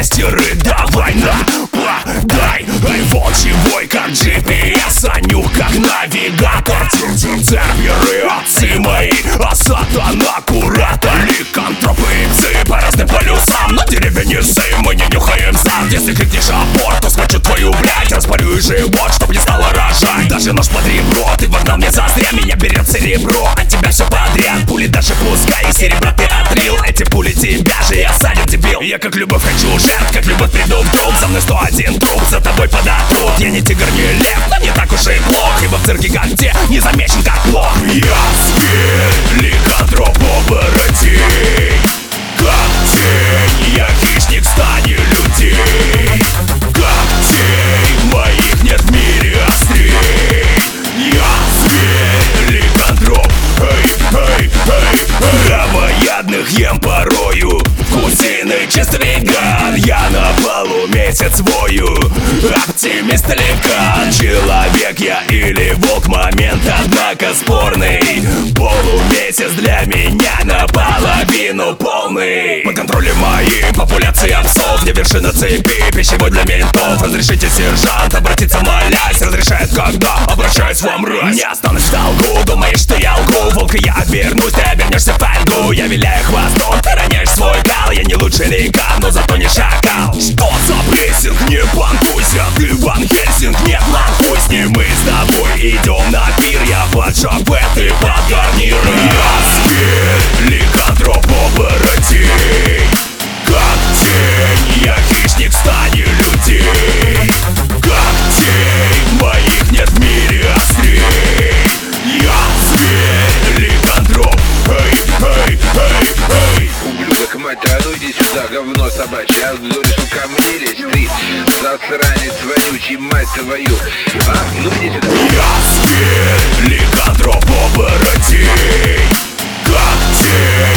шестеры, давай нападай. Эй, волчий вой, как GPS, нюх, как навигатор. Термеры, отцы мои, а сатана куратор. Ликантропы и псы по разным полюсам, но деревья не сы, мы не нюхаем сам. Если крикнешь аборт, то схвачу твою блядь, распорю и живот, чтоб не стало рожать. Даже нож под ребро, ты вогнал мне зазря, меня берет серебро, от тебя все подряд. Пули даже пускай, и серебро ты отрил. Эти пули тебя же и осадят, дебил. Я как любовь хочу жертв, как любовь приду в труп. За мной 101 труп, за тобой подотрут. Я не тигр, не лев, но не так уж и плох, ибо в цирке как те не замечен как плох. Я зверь, ликантроп, оборотень, как тень, я хищник в стане людей. Как тень, моих нет в мире острей. Я зверь, ликантроп, эй, эй, эй. Травоядных ем порою, вкусины чисто веган. Я на полу месяц вою, оптимист ликан. Человек я или волк, момент однако спорный. Полумесяц для меня наполовину полный. Под контролем моим популяция псов, не вершина цепи, пищевой для ментов. Разрешите, сержант, обратиться молясь. Разрешает, когда обращаюсь вам мразь. Не останусь в долгу, думаешь, что я лгу. Волк, и я обернусь, ты обернешься в фольгу. Я виляю хвостом, ты роняешь свой кал. Я не лучший ликан, но зато не шакал. Что за прессинг, не понтуйся. Ты Ван Хельсинг, не планкуй с ним. Мы с тобой идем на пир. Я под шабет, ты под гарниры. Я зверь, ликантроп, оборотень, как тень, я хищник в стане людей. Как тень, моих нет в мире острей. Я зверь, ликантроп, эй, эй, эй, эй. Ублюдок, мать, а ну иди сюда, говно собачье. А ну решил ко мне лезть, ты засранец вонючий, мать твою. А, ну иди сюда. Я зверь, ликантроп, оборотень, как тень.